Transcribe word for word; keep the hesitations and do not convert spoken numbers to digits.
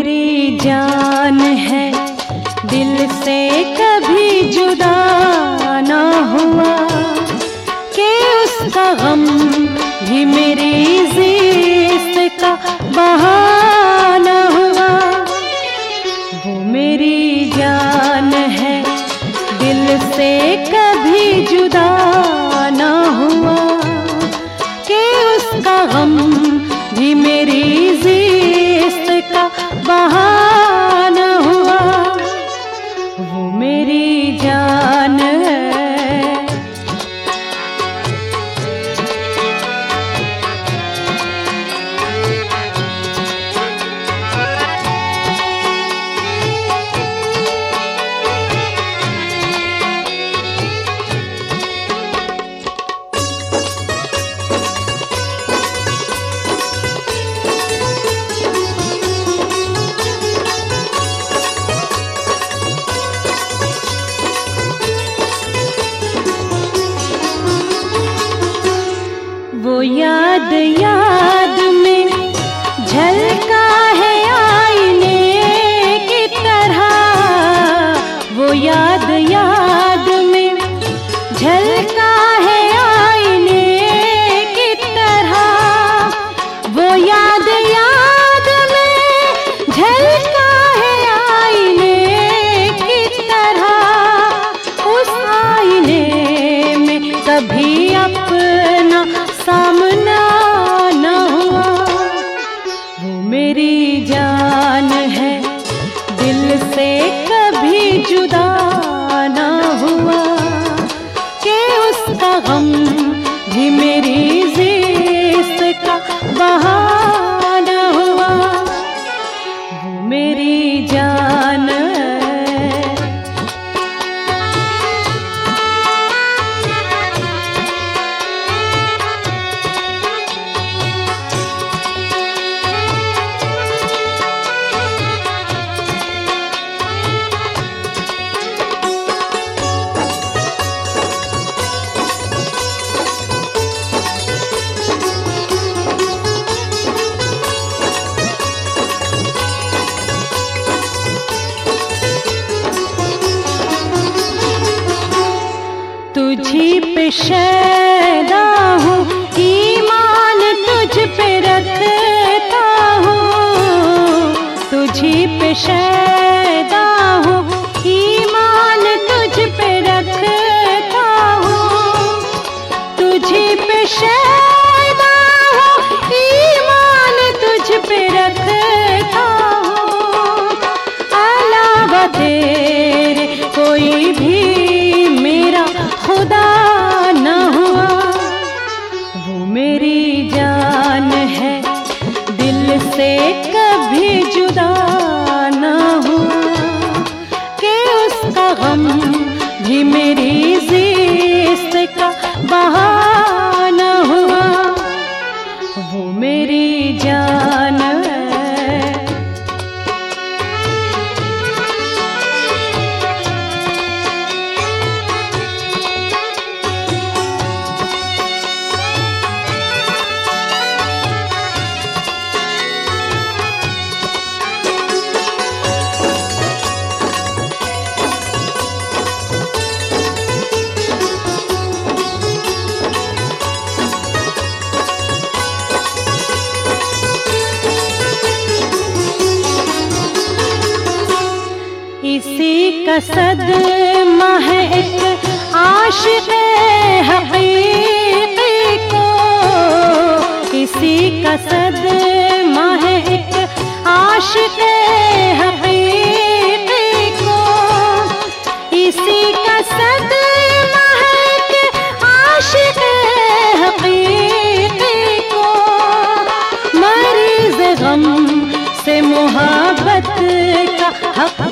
मेरी जान है, दिल से कभी जुदा ना हुआ कि उसका गम भी मेरी ज़िस्त का बहाना हुआ। वो मेरी जान है, दिल से कभी जुदा ना हुआ कि उसका गम भी मेरी ज़िस्त का बहाना हुआ। वो मेरी जान है। वो याद याद में झलका है आईने की तरह, वो याद याद में झलका है आईने की तरह, वो याद याद में झलका है आईने की तरह। उस आईने में कभी अपना सामना न हुआ। वो मेरी जान है, दिल से कभी जुदा न हुआ कि उसका गम भी मेरी ज़िस्त का बहाना हुआ। वो मेरी जान है। तुझी पे शैदा हूँ, ईमान तुझ पे रखता हूँ। तुझी पे शैदा हूँ, ईमान तुझ पे रखता हूँ। तुझी पे शैदा हूँ, ईमान तुझ पे रखता हूँ। अलावा तेरे कोई भी मेरा खुदा न हुआ। वो मेरी जान है, दिल से कभी जुदा न हुआ कि उसका गम भी मेरी ज़िस्त का बहाना हुआ। वो मेरी जान है। इसी का सदमा है एक आशिक़ हक़ीक़ी को, इसी का सदमा है एक आशिक़ हक़ीक़ी को। इसी का सदमा है एक आशिक़ हक़ीक़ी को। मरीज़ गम से मोहब्बत का हक़